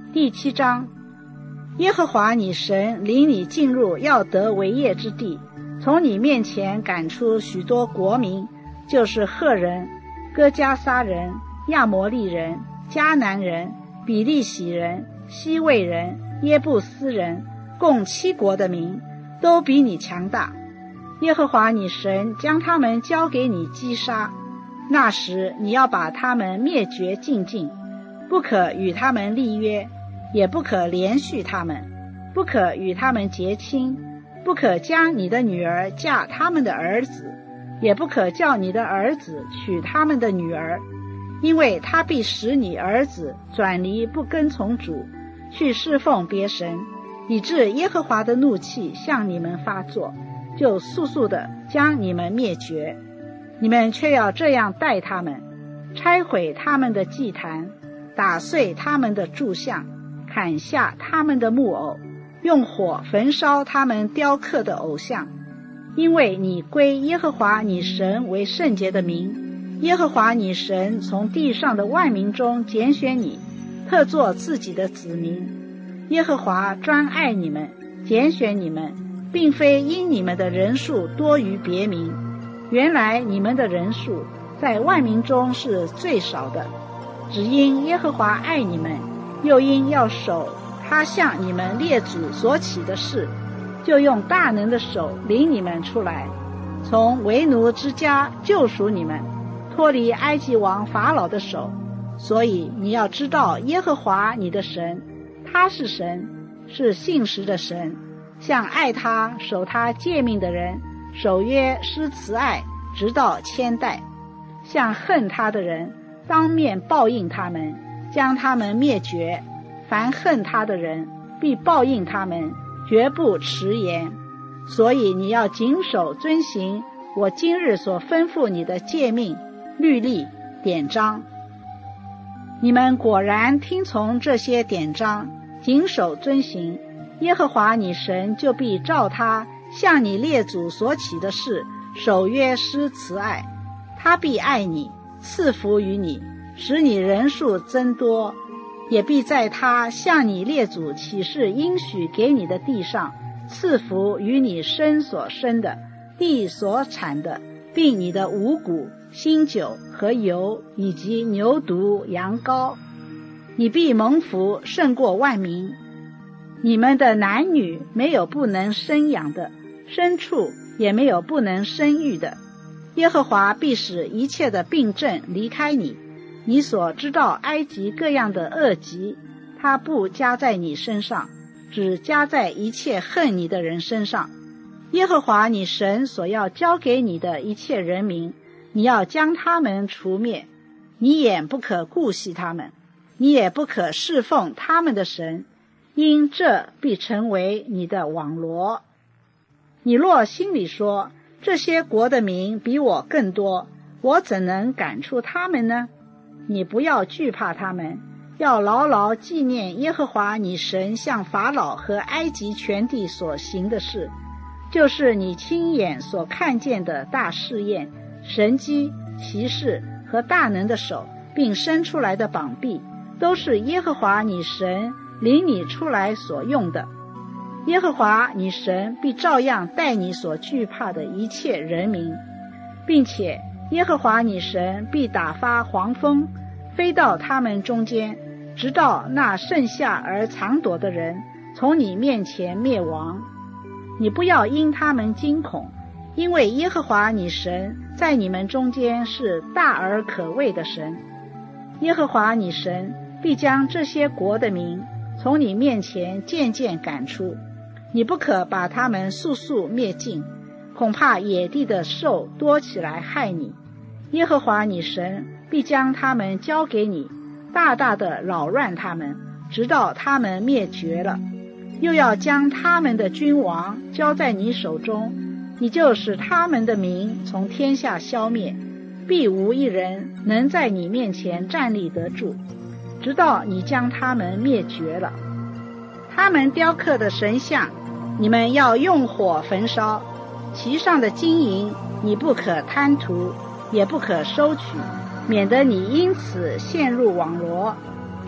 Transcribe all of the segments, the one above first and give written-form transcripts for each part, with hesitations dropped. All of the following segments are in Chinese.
第7章，耶和华你神领你进入要得为业之地，从你面前赶出许多国民，就是赫人、哥迦撒人、亚摩利人、迦南人、比利洗人、西魏人、耶布斯人，共7国的民，都比你强大。耶和华你神将他们交给你击杀，那时你要把他们灭绝尽尽，不可与他们立约，也不可连续他们，不可与他们结亲，不可将你的女儿嫁他们的儿子，也不可叫你的儿子娶他们的女儿，因为他必使你儿子转离不跟从主，去侍奉别神，以致耶和华的怒气向你们发作，就速速地将你们灭绝。你们却要这样待他们，拆毁他们的祭坛，打碎他们的柱像，砍下他们的木偶，用火焚烧他们雕刻的偶像。因为你归耶和华你神为圣洁的名，耶和华你神从地上的万民中拣选你，特作自己的子民。耶和华专爱你们，拣选你们，并非因你们的人数多于别民，原来你们的人数在万民中是最少的，只因耶和华爱你们，又因要守他向你们列祖所起的事，就用大能的手领你们出来，从为奴之家救赎你们，脱离埃及王法老的手。所以你要知道耶和华你的神，他是神，是信实的神，向爱他守他诫命的人守约施慈爱，直到千代；向恨他的人当面报应他们，将他们灭绝。凡恨他的人必报应他们，绝不迟延。所以你要谨守遵行我今日所吩咐你的诫命、律例、典章。你们果然听从这些典章，谨守遵行，耶和华你神就必照他向你列祖所起的事守约施慈爱，他必爱你，赐福于你，使你人数增多，也必在他向你列祖起誓应许给你的地上赐福于你身所生的，地所产的，并你的五谷、新酒和油，以及牛犊、羊羔。你必蒙福胜过万民。你们的男女没有不能生养的，牲畜也没有不能生育的。耶和华必使一切的病症离开你，你所知道埃及各样的恶疾，他不加在你身上，只加在一切恨你的人身上。耶和华你神所要交给你的一切人民，你要将他们除灭，你也不可顾惜他们，你也不可侍奉他们的神，因这必成为你的网罗。你若心里说，这些国的民比我更多，我怎能赶出他们呢？你不要惧怕他们，要牢牢纪念耶和华你神向法老和埃及全地所行的事，就是你亲眼所看见的大试验、神迹、奇事和大能的手，并伸出来的膀臂，都是耶和华你神领你出来所用的。耶和华你神必照样待你所惧怕的一切人民，并且耶和华你神必打发黄蜂，飞到他们中间，直到那剩下而藏躲的人从你面前灭亡。你不要因他们惊恐，因为耶和华你神在你们中间是大而可畏的神。耶和华你神必将这些国的民从你面前渐渐赶出，你不可把他们速速灭尽，恐怕野地的兽多起来害你。耶和华你神必将他们交给你，大大的扰乱他们，直到他们灭绝了。又要将他们的君王交在你手中，你就使他们的名从天下消灭，必无一人能在你面前站立得住，直到你将他们灭绝了。他们雕刻的神像，你们要用火焚烧，其上的金银你不可贪图，也不可收取，免得你因此陷入网罗。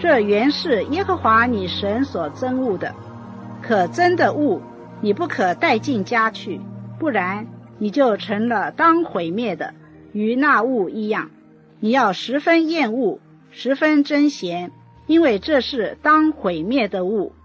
这原是耶和华你神所憎恶的。可憎的物，你不可带进家去，不然你就成了当毁灭的，与那物一样。你要十分厌恶，十分憎嫌，因为这是当毁灭的物。